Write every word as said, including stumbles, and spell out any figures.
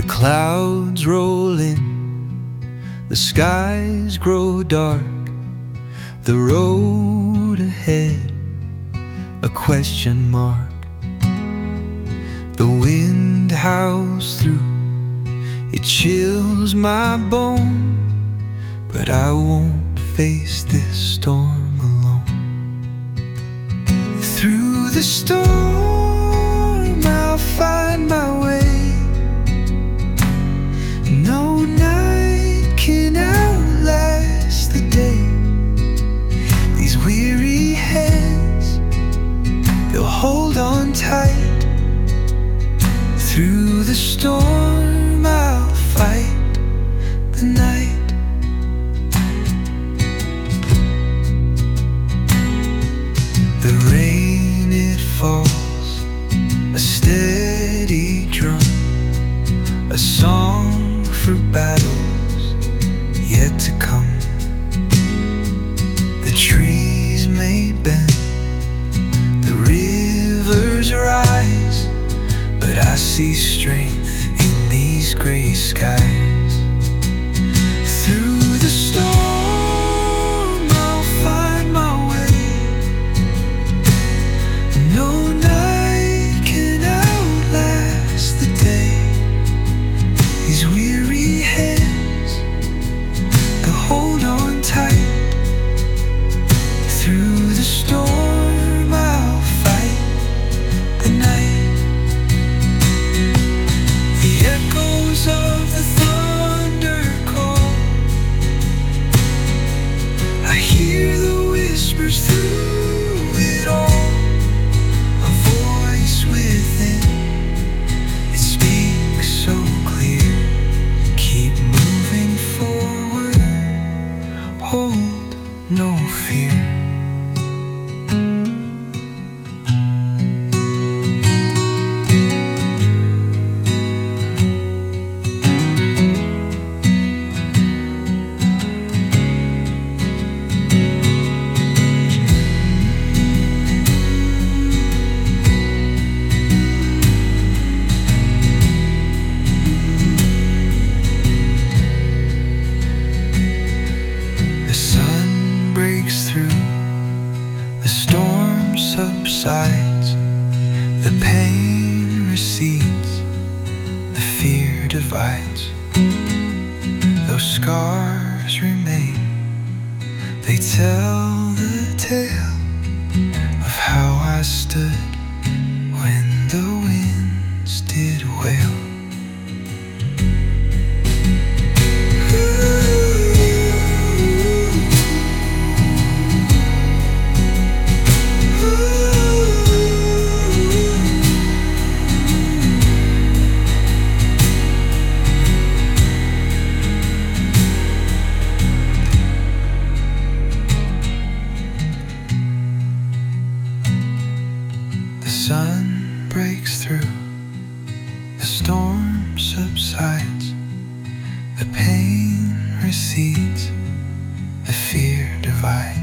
The clouds roll in, the skies grow dark, the road ahead a question mark. The wind howls through, it chills my bone, but I won't face this storm alone. Through the storm I'll find my way. No night can outlast the day. These weary hands, they'll hold on tight. Through the storm I'll fight the night. The rain, it falls, a steady drum, a song for battles yet to come. The trees may bend, the rivers rise, but I see strength in these gray skies. Through the storm I'll find my way. No night can outlast the day. These weary hands, they'll hold on tight. Through the storm I'll fight the night. The echoes of the thunder call, I hear the whispers through it all. A voice within, it speaks so clear. Keep moving forward, hold no fear. The storm subsides, the pain recedes, the fear divides. Those scars remain, they tell the tale of how I stood when the winds did wail. The sun breaks through, the storm subsides, the pain recedes, the fear divides.